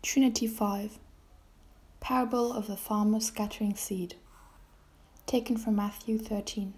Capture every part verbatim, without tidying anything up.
Trinity five. Parable of the Farmer Scattering Seed. Taken from Matthew thirteen.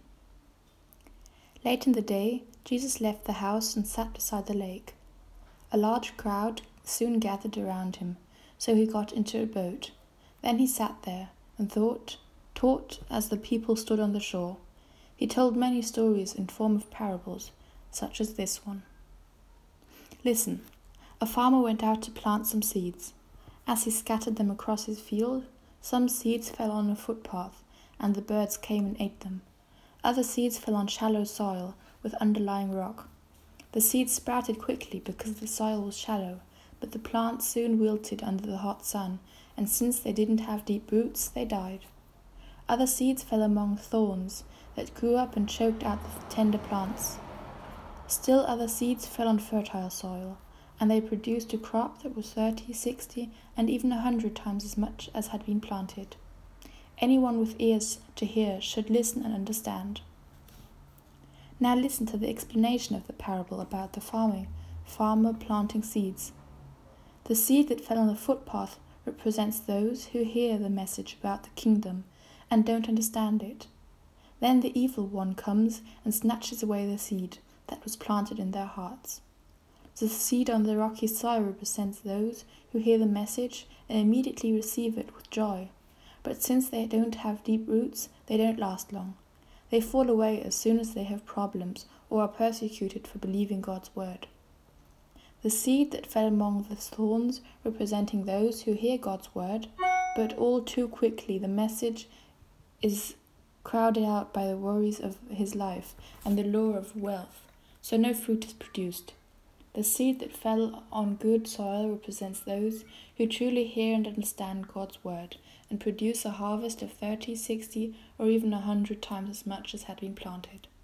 Late in the day, Jesus left the house and sat beside the lake. A large crowd soon gathered around him, so he got into a boat. Then he sat there and thought, taught as the people stood on the shore. He told many stories in form of parables, such as this one. Listen, a farmer went out to plant some seeds. As he scattered them across his field, some seeds fell on a footpath, and the birds came and ate them. Other seeds fell on shallow soil with underlying rock. The seeds sprouted quickly because the soil was shallow, but the plants soon wilted under the hot sun, and since they didn't have deep roots, they died. Other seeds fell among thorns that grew up and choked out the tender plants. Still other seeds fell on fertile soil, and they produced a crop that was thirty, sixty, and even a hundred times as much as had been planted. Anyone with ears to hear should listen and understand. Now listen to the explanation of the parable about the farming, farmer planting seeds. The seed that fell on the footpath represents those who hear the message about the kingdom and don't understand it. Then the evil one comes and snatches away the seed that was planted in their hearts. The seed on the rocky soil represents those who hear the message and immediately receive it with joy. But since they don't have deep roots, they don't last long. They fall away as soon as they have problems or are persecuted for believing God's word. The seed that fell among the thorns representing those who hear God's word, but all too quickly the message is crowded out by the worries of his life and the lure of wealth, so no fruit is produced. The seed that fell on good soil represents those who truly hear and understand God's word and produce a harvest of thirty, sixty, or even a hundred times as much as had been planted.